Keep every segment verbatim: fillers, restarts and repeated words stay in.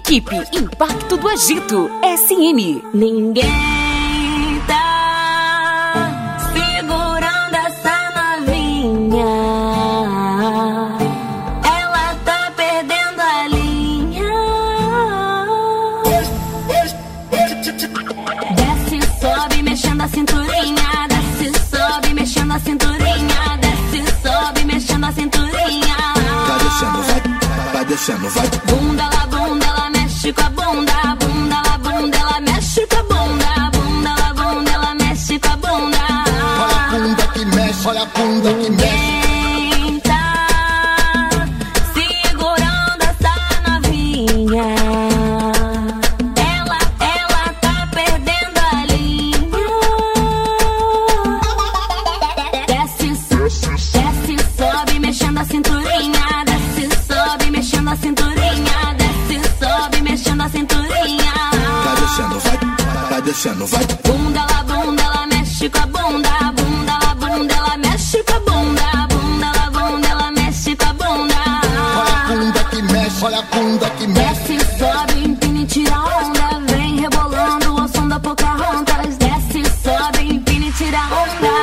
Equipe Impacto do Agito, S M. Ninguém tá segurando essa novinha. Ela tá perdendo a linha. Desce, sobe, mexendo a cinturinha. Desce, sobe, mexendo a cinturinha. Desce, sobe, mexendo a cinturinha. Vai descendo, vai, vai descendo, vai. Bunda lá, bunda, ela mexe com a bunda. Bunda lá, bunda, ela mexe com a bunda. Bunda lá, bunda, ela mexe com a bunda. Olha a bunda que mexe, olha a bunda que mexe. Quem tá segurando essa novinha? Ela, ela tá perdendo a linha. Desce, desce, sobe, mexendo a cinturinha. Desce, sobe, mexendo a cinturinha. Desce, sobe, mexendo a cinturinha. Vai descendo, vai, vai descendo, vai. Bunda lá, bunda, ela mexe com a bunda. Bunda lá, bunda, ela mexe com a bunda. Bunda lá, bunda, ela mexe com a bunda. Olha a bunda que mexe, olha a bunda que mexe. Desce, sobe, empina e tira onda. Vem rebolando o som da Pocahontas. Desce, sobe, empina e tira onda.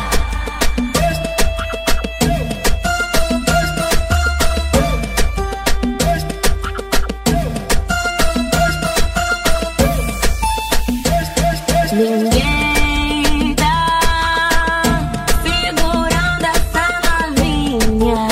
Ninguém tá segurando essa novinha.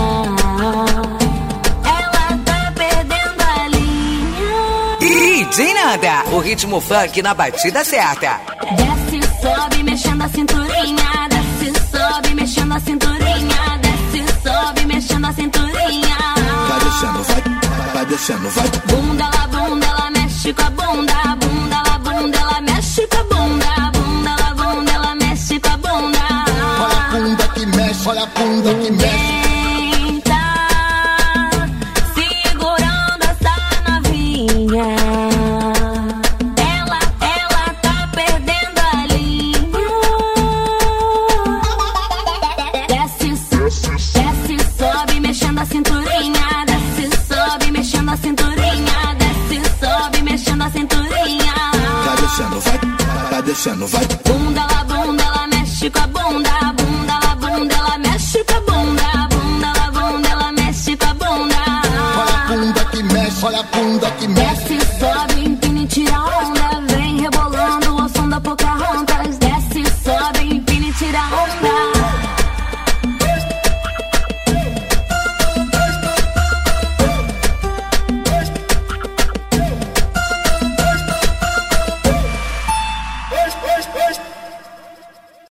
Ela tá perdendo a linha. D J Nanda, o ritmo funk na batida certa. Desce, sobe, mexendo a cinturinha. Desce, sobe, mexendo a cinturinha. Desce, sobe, mexendo a cinturinha. Vai descendo, vai, vai descendo, vai. Bunda lá, bunda, ela mexe com a bunda. Bunda lá, bunda, ela mexe com a bunda. Bunda lá, bunda, ela mexe com a bunda. Olha a bunda que mexe, olha a bunda que mexe. Quem tá segurando essa novinha? Ela, ela tá perdendo a linha. Desce, desce, sobe, mexendo a cinturinha. Desce, sobe, mexendo a cinturinha. Desce, sobe, mexendo a cinturinha. Vai descendo, vai, vai descendo, vai.